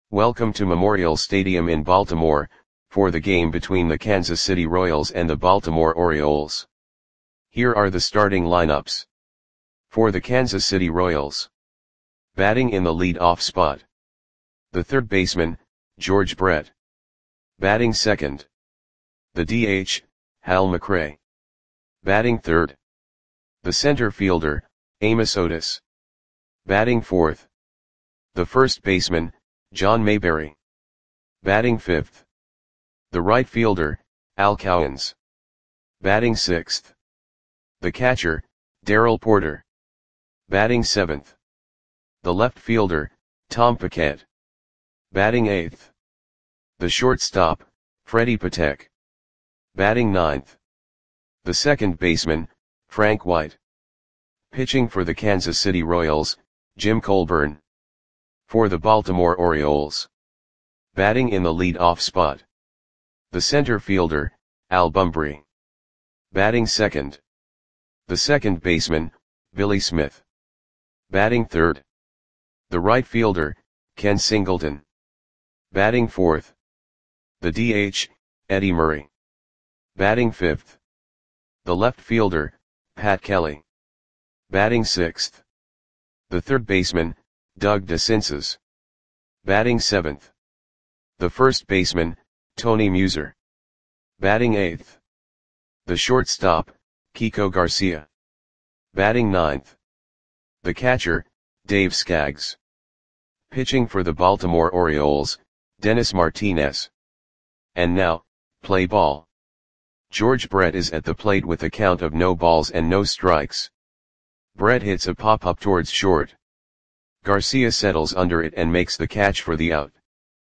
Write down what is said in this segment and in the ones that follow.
Welcome to Memorial Stadium in Baltimore, for the game between the Kansas City Royals and the Baltimore Orioles. Here are the starting lineups. For the Kansas City Royals. Batting in the lead-off spot. The third baseman, George Brett. Batting second. The DH, Hal McRae. Batting third. The center fielder, Amos Otis. Batting fourth. The first baseman, John Mayberry. Batting fifth. The right fielder, Al Cowens. Batting sixth. The catcher, Darrell Porter. Batting seventh. The left fielder, Tom Paquette. Batting eighth. The shortstop, Freddie Patek. Batting ninth. The second baseman, Frank White. Pitching for the Kansas City Royals, Jim Colburn. For the Baltimore Orioles. Batting in the lead-off spot. The center fielder, Al Bumbry. Batting second. The second baseman, Billy Smith. Batting third. The right fielder, Ken Singleton. Batting fourth. The DH, Eddie Murray. Batting fifth. The left fielder, Pat Kelly. Batting sixth. The third baseman, Doug DeCinces. Batting seventh. The first baseman, Tony Muser. Batting eighth. The shortstop, Kiko Garcia. Batting ninth. The catcher, Dave Skaggs. Pitching for the Baltimore Orioles, Dennis Martinez. And now, play ball. George Brett is at the plate with a count of no balls and no strikes. Brett hits a pop-up towards short. Garcia settles under it and makes the catch for the out.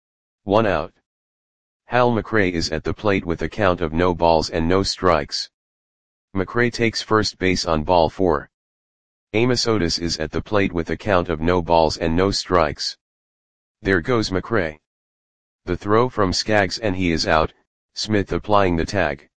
1 out. Hal McRae is at the plate with a count of no balls and no strikes. McRae takes first base on ball 4. Amos Otis is at the plate with a count of no balls and no strikes. There goes McRae. The throw from Skaggs and he is out, Smith applying the tag.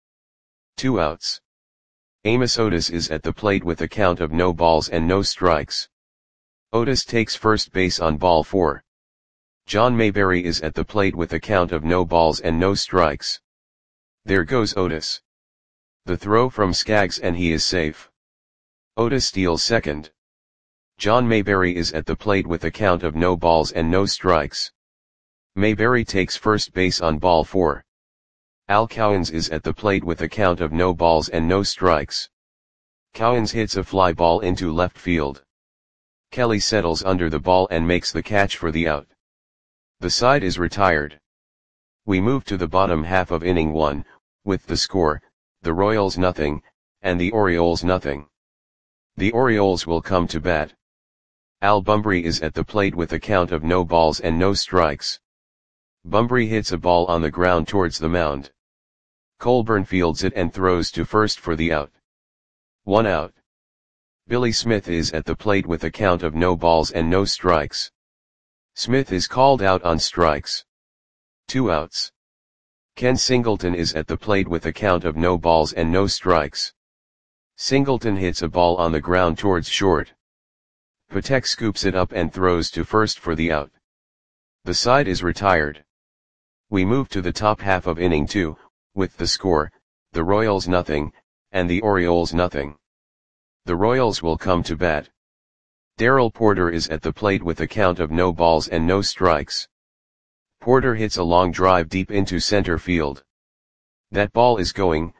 2 outs. Amos Otis is at the plate with a count of no balls and no strikes. Otis takes first base on ball 4. John Mayberry is at the plate with a count of no balls and no strikes. There goes Otis. The throw from Skaggs and he is safe. Otis steals second. John Mayberry is at the plate with a count of no balls and no strikes. Mayberry takes first base on ball 4. Al Cowens is at the plate with a count of no balls and no strikes. Cowens hits a fly ball into left field. Kelly settles under the ball and makes the catch for the out. The side is retired. We move to the bottom half of inning 1, with the score, the Royals nothing, and the Orioles nothing. The Orioles will come to bat. Al Bumbry is at the plate with a count of no balls and no strikes. Bumbry hits a ball on the ground towards the mound. Colburn fields it and throws to first for the out. 1 out. Billy Smith is at the plate with a count of no balls and no strikes. Smith is called out on strikes. 2 outs. Ken Singleton is at the plate with a count of no balls and no strikes. Singleton hits a ball on the ground towards short. Patek scoops it up and throws to first for the out. The side is retired. We move to the top half of inning 2, with the score, the Royals nothing, and the Orioles nothing. The Royals will come to bat. Darrell Porter is at the plate with a count of no balls and no strikes. Porter hits a long drive deep into center field. That ball is gone.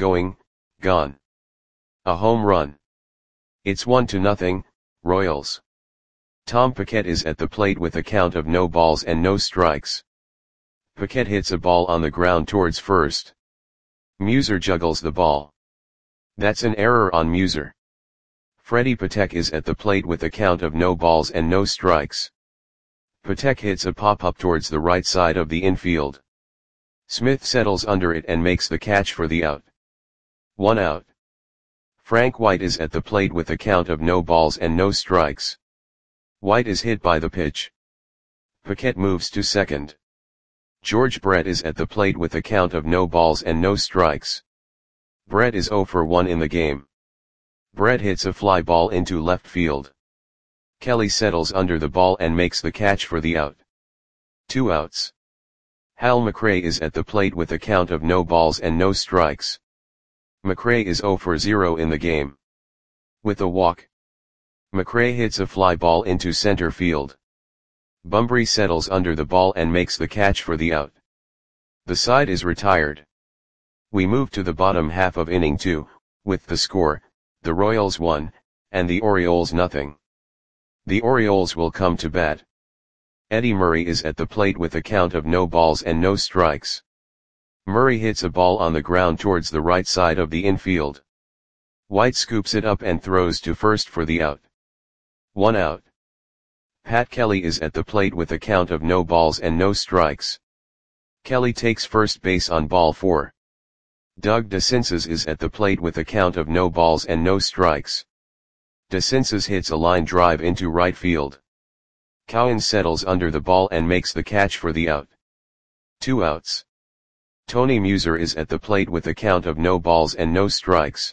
A home run. It's 1-0, Royals. Tom Paquette is at the plate with a count of no balls and no strikes. Paquette hits a ball on the ground towards first. Muser juggles the ball. That's an error on Muser. Freddie Patek is at the plate with a count of no balls and no strikes. Patek hits a pop-up towards the right side of the infield. Smith settles under it and makes the catch for the out. 1 out. Frank White is at the plate with a count of no balls and no strikes. White is hit by the pitch. Paquette moves to second. George Brett is at the plate with a count of no balls and no strikes. Brett is 0 for 1 in the game. Brett hits a fly ball into left field. Kelly settles under the ball and makes the catch for the out. 2 outs. Hal McRae is at the plate with a count of no balls and no strikes. McRae is 0 for 0 in the game. With a walk, McRae hits a fly ball into center field. Bunbury settles under the ball and makes the catch for the out. The side is retired. We move to the bottom half of inning 2, with the score, the Royals 1, and the Orioles nothing. The Orioles will come to bat. Eddie Murray is at the plate with a count of no balls and no strikes. Murray hits a ball on the ground towards the right side of the infield. White scoops it up and throws to first for the out. 1 out. Pat Kelly is at the plate with a count of no balls and no strikes. Kelly takes first base on ball 4. Doug DeCinces is at the plate with a count of no balls and no strikes. DeCinces hits a line drive into right field. Cowan settles under the ball and makes the catch for the out. 2 outs. Tony Muser is at the plate with a count of no balls and no strikes.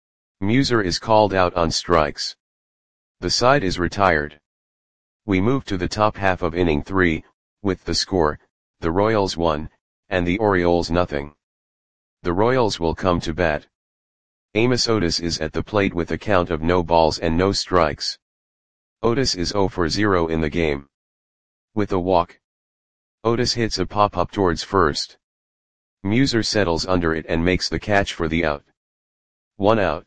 Muser is called out on strikes. The side is retired. We move to the top half of inning 3, with the score, the Royals 1, and the Orioles nothing. The Royals will come to bat. Amos Otis is at the plate with a count of no balls and no strikes. Otis is 0 for 0 in the game. With a walk, Otis hits a pop-up towards first. Muser settles under it and makes the catch for the out. 1 out.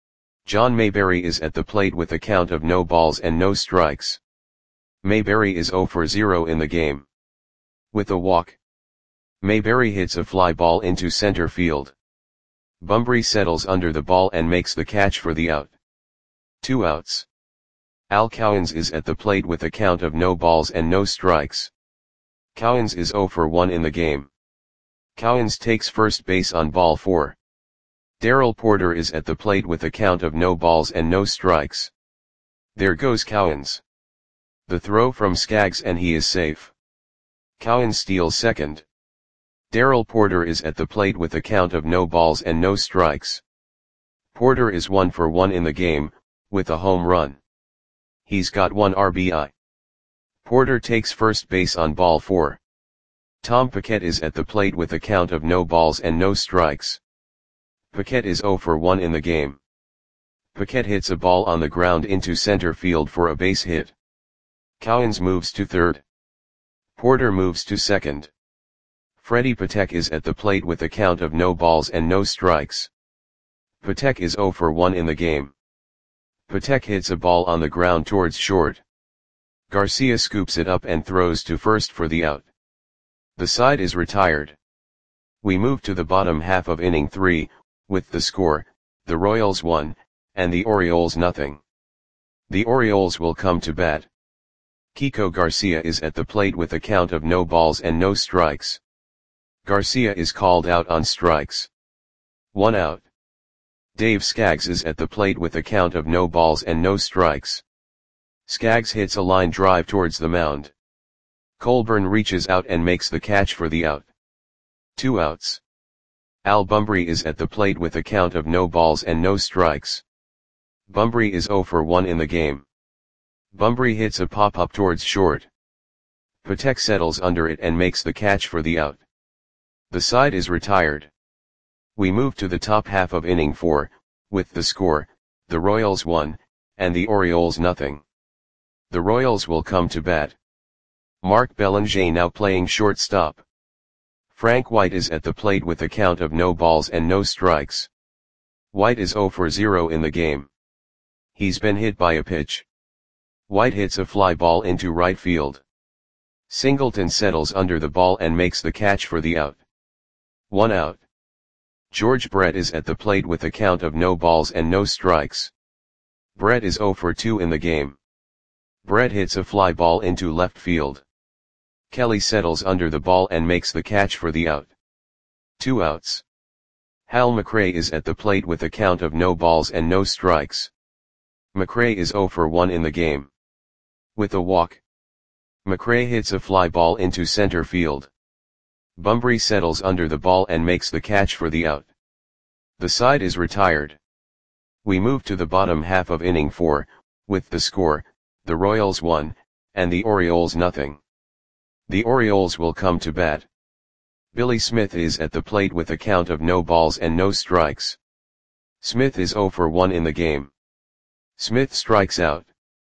John Mayberry is at the plate with a count of no balls and no strikes. Mayberry is 0 for 0 in the game. With a walk, Mayberry hits a fly ball into center field. Bunbury settles under the ball and makes the catch for the out. 2 outs. Al Cowens is at the plate with a count of no balls and no strikes. Cowens is 0 for 1 in the game. Cowens takes first base on ball 4. Darrell Porter is at the plate with a count of no balls and no strikes. There goes Cowens. The throw from Skaggs and he is safe. Cowens steals second. Darrell Porter is at the plate with a count of no balls and no strikes. Porter is 1 for 1 in the game, with a home run. He's got 1 RBI. Porter takes first base on ball 4. Tom Paquette is at the plate with a count of no balls and no strikes. Paquette is 0 for 1 in the game. Paquette hits a ball on the ground into center field for a base hit. Cowens moves to third. Porter moves to second. Freddie Patek is at the plate with a count of no balls and no strikes. Patek is 0 for 1 in the game. Patek hits a ball on the ground towards short. Garcia scoops it up and throws to first for the out. The side is retired. We move to the bottom half of inning 3, with the score, the Royals 1, and the Orioles nothing. The Orioles will come to bat. Kiko Garcia is at the plate with a count of no balls and no strikes. Garcia is called out on strikes. 1 out. Dave Skaggs is at the plate with a count of no balls and no strikes. Skaggs hits a line drive towards the mound. Colburn reaches out and makes the catch for the out. 2 outs. Al Bunbury is at the plate with a count of no balls and no strikes. Bunbury is 0 for 1 in the game. Bunbury hits a pop-up towards short. Patek settles under it and makes the catch for the out. The side is retired. We move to the top half of inning 4, with the score, the Royals 1, and the Orioles nothing. The Royals will come to bat. Mark Belanger now playing shortstop. Frank White is at the plate with a count of no balls and no strikes. White is 0 for 0 in the game. He's been hit by a pitch. White hits a fly ball into right field. Singleton settles under the ball and makes the catch for the out. 1 out. George Brett is at the plate with a count of no balls and no strikes. Brett is 0 for 2 in the game. Brett hits a fly ball into left field. Kelly settles under the ball and makes the catch for the out. 2 outs. Hal McRae is at the plate with a count of no balls and no strikes. McRae is 0 for 1 in the game. With a walk, McRae hits a fly ball into center field. Bunbury settles under the ball and makes the catch for the out. The side is retired. We move to the bottom half of inning 4, with the score, the Royals 1, and the Orioles nothing. The Orioles will come to bat. Billy Smith is at the plate with a count of no balls and no strikes. Smith is 0 for 1 in the game. Smith strikes out.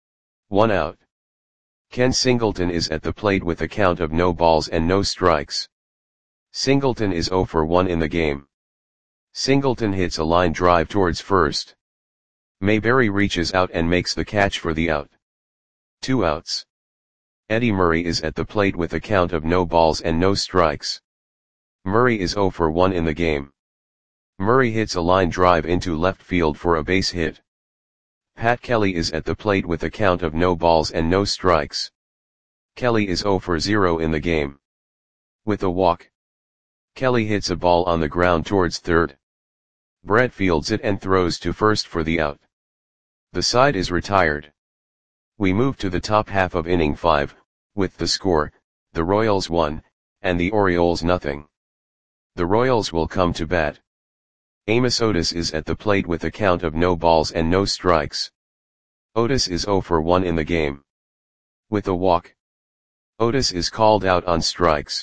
1 out. Ken Singleton is at the plate with a count of no balls and no strikes. Singleton is 0 for 1 in the game. Singleton hits a line drive towards first. Mayberry reaches out and makes the catch for the out. 2 outs. Eddie Murray is at the plate with a count of no balls and no strikes. Murray is 0 for 1 in the game. Murray hits a line drive into left field for a base hit. Pat Kelly is at the plate with a count of no balls and no strikes. Kelly is 0 for 0 in the game. With a walk, Kelly hits a ball on the ground towards third. Brett fields it and throws to first for the out. The side is retired. We move to the top half of inning 5, with the score, the Royals 1, and the Orioles nothing. The Royals will come to bat. Amos Otis is at the plate with a count of no balls and no strikes. Otis is 0 for 1 in the game. With a walk, Otis is called out on strikes.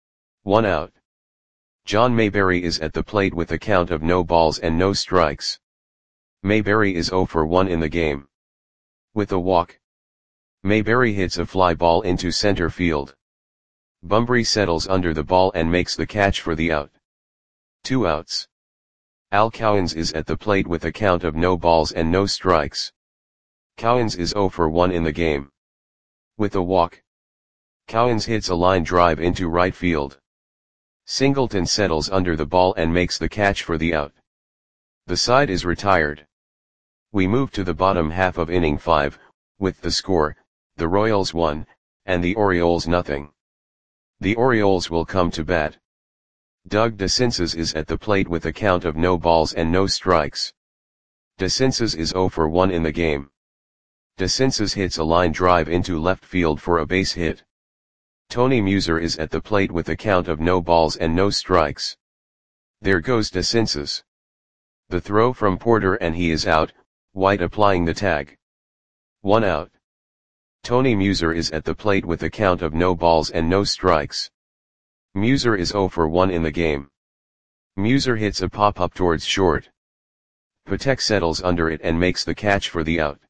1 out. John Mayberry is at the plate with a count of no balls and no strikes. Mayberry is 0 for 1 in the game. With a walk, Mayberry hits a fly ball into center field. Bunbury settles under the ball and makes the catch for the out. 2 outs. Al Cowens is at the plate with a count of no balls and no strikes. Cowens is 0 for 1 in the game. With a walk, Cowens hits a line drive into right field. Singleton settles under the ball and makes the catch for the out. The side is retired. We move to the bottom half of inning 5, with the score, the Royals 1, and the Orioles nothing. The Orioles will come to bat. Doug DeCinces is at the plate with a count of no balls and no strikes. DeCinces is 0 for 1 in the game. DeCinces hits a line drive into left field for a base hit. Tony Muser is at the plate with a count of no balls and no strikes. There goes DeCinces. The throw from Porter and he is out, White applying the tag. 1 out. Tony Muser is at the plate with a count of no balls and no strikes. Muser is 0 for 1 in the game. Muser hits a pop-up towards short. Patek settles under it and makes the catch for the out.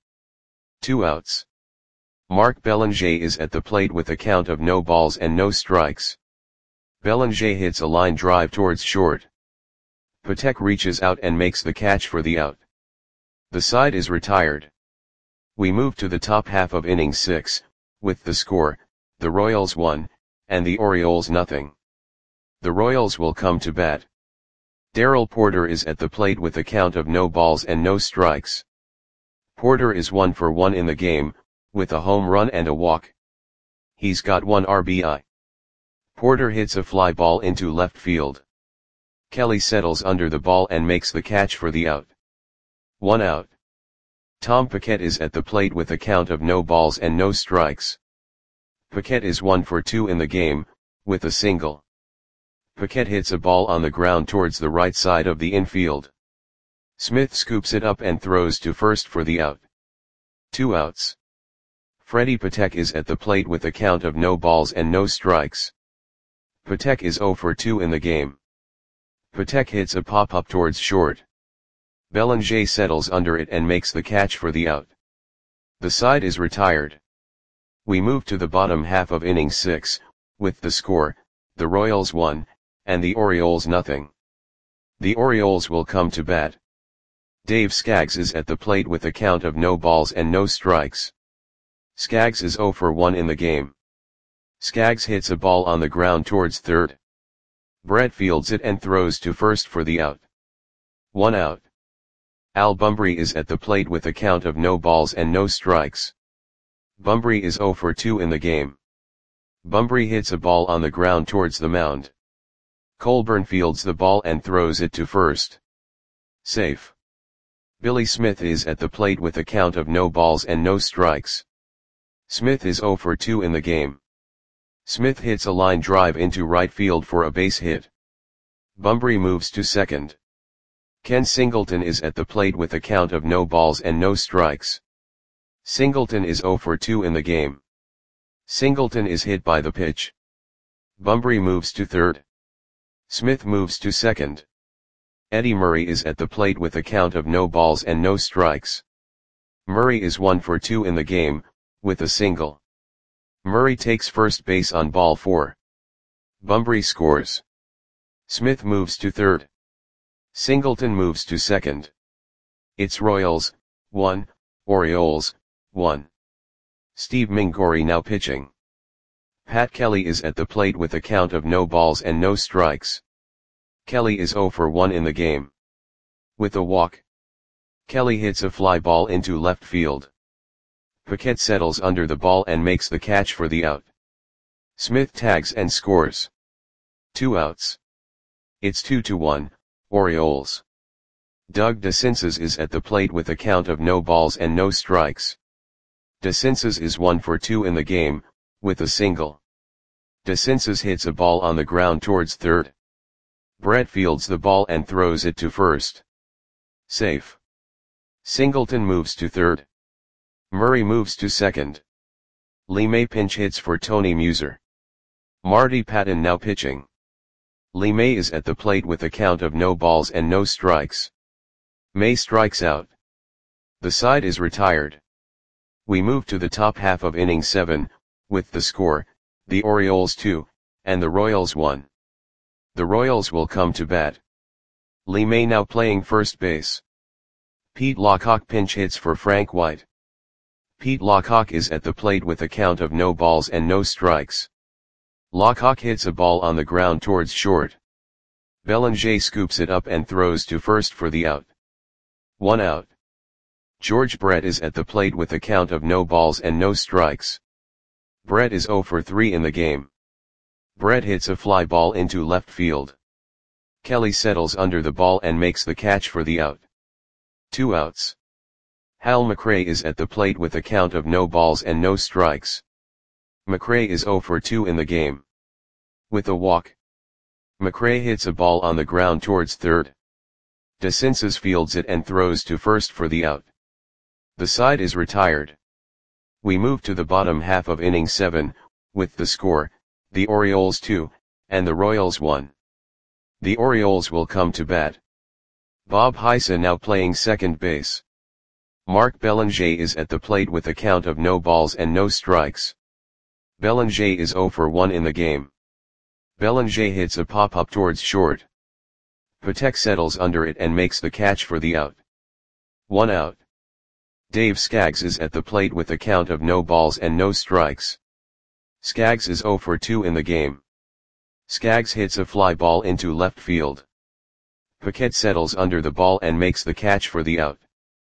2 outs. Mark Belanger is at the plate with a count of no balls and no strikes. Belanger hits a line drive towards short. Patek reaches out and makes the catch for the out. The side is retired. We move to the top half of inning 6, with the score, the Royals 1, and the Orioles nothing. The Royals will come to bat. Darrell Porter is at the plate with a count of no balls and no strikes. Porter is 1 for 1 in the game, with a home run and a walk. He's got 1 RBI. Porter hits a fly ball into left field. Kelly settles under the ball and makes the catch for the out. 1 out. Tom Paquette is at the plate with a count of no balls and no strikes. Paquette is 1 for 2 in the game, with a single. Paquette hits a ball on the ground towards the right side of the infield. Smith scoops it up and throws to first for the out. 2 outs. Freddie Patek is at the plate with a count of no balls and no strikes. Patek is 0 for 2 in the game. Patek hits a pop-up towards short. Belanger settles under it and makes the catch for the out. The side is retired. We move to the bottom half of inning 6, with the score, the Royals 1, and the Orioles nothing. The Orioles will come to bat. Dave Skaggs is at the plate with a count of no balls and no strikes. Skaggs is 0 for 1 in the game. Skaggs hits a ball on the ground towards third. Brett fields it and throws to first for the out. 1 out. Al Bunbury is at the plate with a count of no balls and no strikes. Bunbury is 0 for 2 in the game. Bunbury hits a ball on the ground towards the mound. Colburn fields the ball and throws it to first. Safe. Billy Smith is at the plate with a count of no balls and no strikes. Smith is 0 for 2 in the game. Smith hits a line drive into right field for a base hit. Bunbury moves to second. Ken Singleton is at the plate with a count of no balls and no strikes. Singleton is 0 for 2 in the game. Singleton is hit by the pitch. Bunbury moves to third. Smith moves to second. Eddie Murray is at the plate with a count of no balls and no strikes. Murray is 1 for 2 in the game, with a single. Murray takes first base on ball 4. Bunbury scores. Smith moves to third. Singleton moves to second. It's Royals, 1, Orioles, 1. Steve Mingori now pitching. Pat Kelly is at the plate with a count of no balls and no strikes. Kelly is 0 for 1 in the game. With a walk. Kelly hits a fly ball into left field. Paquette settles under the ball and makes the catch for the out. Smith tags and scores. 2 outs. It's 2-1, Orioles. Doug DeCinces is at the plate with a count of no balls and no strikes. DeCinces is 1 for 2 in the game, with a single. DeCinces hits a ball on the ground towards third. Brett fields the ball and throws it to first. Safe. Singleton moves to third. Murray moves to second. Lee May pinch hits for Tony Muser. Marty Patton now pitching. Lee May is at the plate with a count of no balls and no strikes. May strikes out. The side is retired. We move to the top half of inning 7, with the score, the Orioles 2, and the Royals 1. The Royals will come to bat. Lee May now playing first base. Pete Lockock pinch hits for Frank White. Pete Lockock is at the plate with a count of no balls and no strikes. Lockock hits a ball on the ground towards short. Bellinger scoops it up and throws to first for the out. 1 out. George Brett is at the plate with a count of no balls and no strikes. Brett is 0 for 3 in the game. Brett hits a fly ball into left field. Kelly settles under the ball and makes the catch for the out. 2 outs. Hal McRae is at the plate with a count of no balls and no strikes. McRae is 0 for 2 in the game. With a walk. McRae hits a ball on the ground towards third. DeCinces fields it and throws to first for the out. The side is retired. We move to the bottom half of inning 7, with the score, the Orioles 2, and the Royals 1. The Orioles will come to bat. Bob Heisa now playing second base. Mark Bellinger is at the plate with a count of no balls and no strikes. Bellinger is 0 for 1 in the game. Bellinger hits a pop-up towards short. Patek settles under it and makes the catch for the out. 1 out. Dave Skaggs is at the plate with a count of no balls and no strikes. Skaggs is 0 for 2 in the game. Skaggs hits a fly ball into left field. Paquette settles under the ball and makes the catch for the out.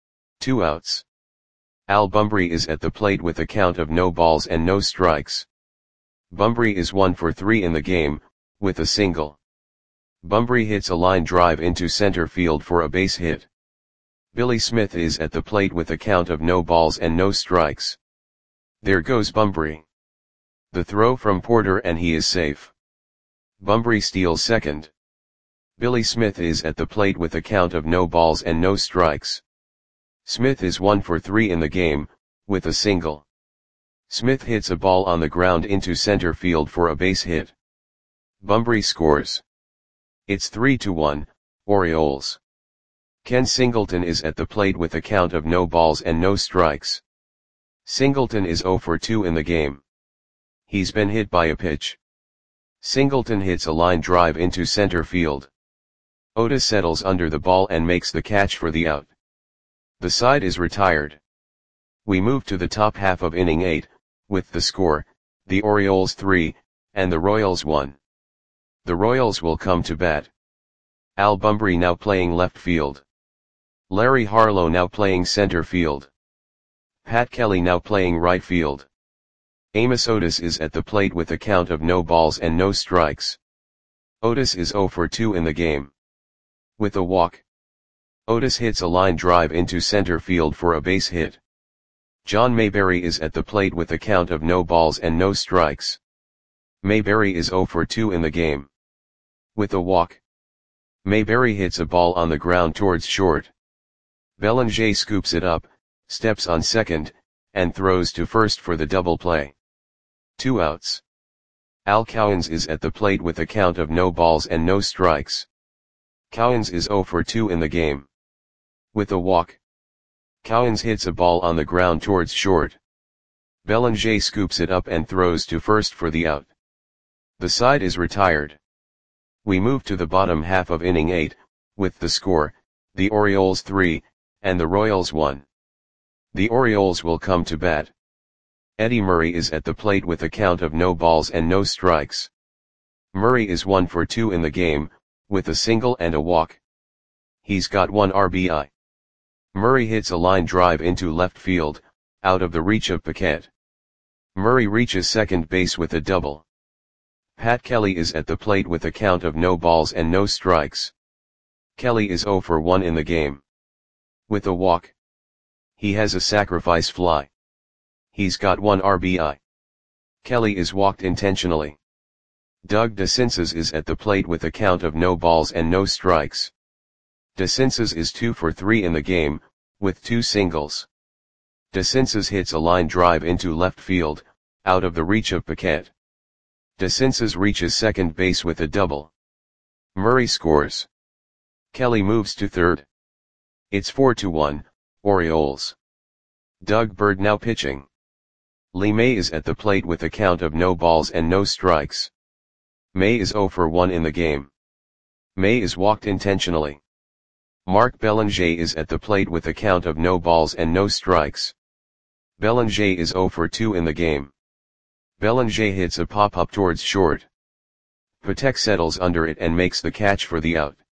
2 outs. Al Bunbury is at the plate with a count of no balls and no strikes. Bunbury is 1 for 3 in the game, with a single. Bunbury hits a line drive into center field for a base hit. Billy Smith is at the plate with a count of no balls and no strikes. There goes Bunbury. The throw from Porter and he is safe. Bunbury steals second. Billy Smith is at the plate with a count of no balls and no strikes. Smith is 1 for 3 in the game, with a single. Smith hits a ball on the ground into center field for a base hit. Bunbury scores. It's 3-1, Orioles. Ken Singleton is at the plate with a count of no balls and no strikes. Singleton is 0 for 2 in the game. He's been hit by a pitch. Singleton hits a line drive into center field. Otis settles under the ball and makes the catch for the out. The side is retired. We move to the top half of inning 8, with the score, the Orioles 3, and the Royals 1. The Royals will come to bat. Al Bunbury now playing left field. Larry Harlow now playing center field. Pat Kelly now playing right field. Amos Otis is at the plate with a count of no balls and no strikes. Otis is 0 for 2 in the game. With a walk. Otis hits a line drive into center field for a base hit. John Mayberry is at the plate with a count of no balls and no strikes. Mayberry is 0 for 2 in the game. With a walk. Mayberry hits a ball on the ground towards short. Bellinger scoops it up, steps on second, and throws to first for the double play. 2 outs. Al Cowens is at the plate with a count of no balls and no strikes. Cowens is 0 for 2 in the game. With a walk. Cowens hits a ball on the ground towards short. Belanger scoops it up and throws to first for the out. The side is retired. We move to the bottom half of inning 8, with the score, the Orioles 3, and the Royals 1. The Orioles will come to bat. Eddie Murray is at the plate with a count of no balls and no strikes. Murray is 1 for 2 in the game, with a single and a walk. He's got 1 RBI. Murray hits a line drive into left field, out of the reach of Paquette. Murray reaches second base with a double. Pat Kelly is at the plate with a count of no balls and no strikes. Kelly is 0 for 1 in the game. With a walk. He has a sacrifice fly. He's got 1 RBI. Kelly is walked intentionally. Doug DeCinces is at the plate with a count of no balls and no strikes. DeCinces is 2 for 3 in the game, with 2 singles. DeCinces hits a line drive into left field, out of the reach of Paquette. DeCinces reaches second base with a double. Murray scores. Kelly moves to third. It's 4-1, Orioles. Doug Bird now pitching. Lee May is at the plate with a count of no balls and no strikes. May is 0 for 1 in the game. May is walked intentionally. Mark Belanger is at the plate with a count of no balls and no strikes. Belanger is 0 for 2 in the game. Belanger hits a pop-up towards short. Patek settles under it and makes the catch for the out.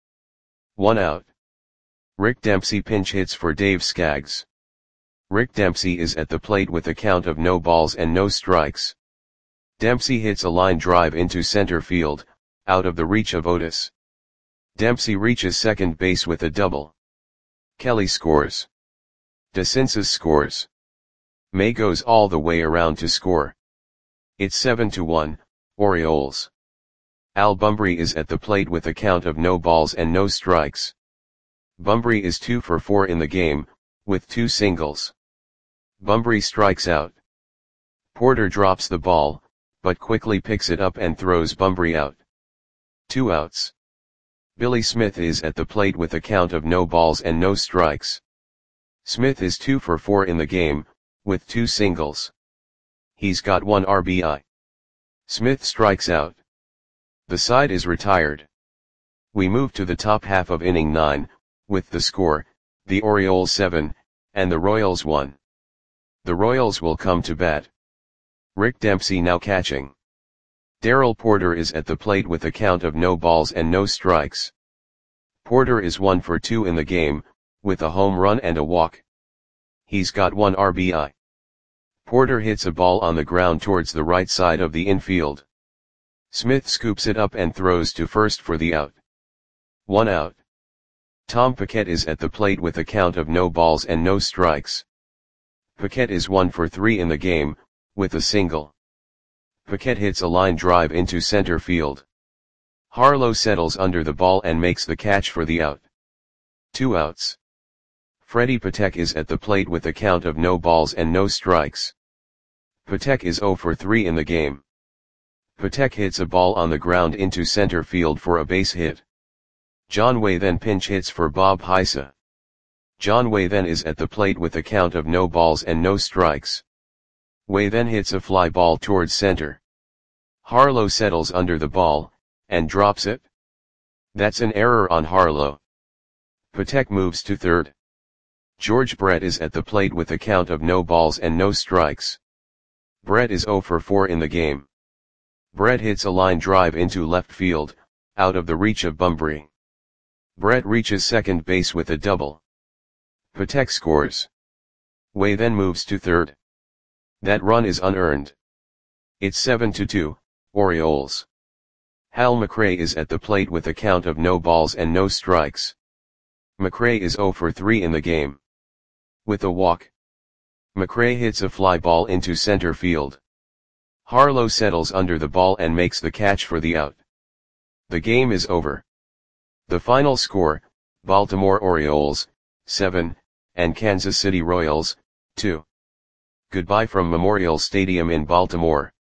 1 out. Rick Dempsey pinch hits for Dave Skaggs. Rick Dempsey is at the plate with a count of no balls and no strikes. Dempsey hits a line drive into center field, out of the reach of Otis. Dempsey reaches second base with a double. Kelly scores. DeCinces scores. May goes all the way around to score. It's 7-1, Orioles. Al Bumbry is at the plate with a count of no balls and no strikes. Bumbry is 2 for 4 in the game, with 2 singles. Bumbry strikes out. Porter drops the ball, but quickly picks it up and throws Bumbry out. 2 outs. Billy Smith is at the plate with a count of no balls and no strikes. Smith is 2 for 4 in the game, with 2 singles. He's got 1 RBI. Smith strikes out. The side is retired. We move to the top half of inning 9, with the score, the Orioles 7, and the Royals 1. The Royals will come to bat. Rick Dempsey now catching. Darrell Porter is at the plate with a count of no balls and no strikes. Porter is 1 for 2 in the game, with a home run and a walk. He's got 1 RBI. Porter hits a ball on the ground towards the right side of the infield. Smith scoops it up and throws to first for the out. 1 out. Tom Paquette is at the plate with a count of no balls and no strikes. Paquette is 1 for 3 in the game, with a single. Paquette hits a line drive into center field. Harlow settles under the ball and makes the catch for the out. 2 outs. Freddie Patek is at the plate with a count of no balls and no strikes. Patek is 0 for 3 in the game. Patek hits a ball on the ground into center field for a base hit. John Way then pinch hits for Bob Heisa. John Way then is at the plate with a count of no balls and no strikes. Way then hits a fly ball towards center. Harlow settles under the ball, and drops it. That's an error on Harlow. Patek moves to third. George Brett is at the plate with a count of no balls and no strikes. Brett is 0 for 4 in the game. Brett hits a line drive into left field, out of the reach of Bumbry. Brett reaches second base with a double. Patek scores. Way then moves to third. That run is unearned. It's 7-2, Orioles. Hal McRae is at the plate with a count of no balls and no strikes. McRae is 0 for 3 in the game. With a walk. McRae hits a fly ball into center field. Harlow settles under the ball and makes the catch for the out. The game is over. The final score, Baltimore Orioles, 7, and Kansas City Royals, 2. Goodbye from Memorial Stadium in Baltimore.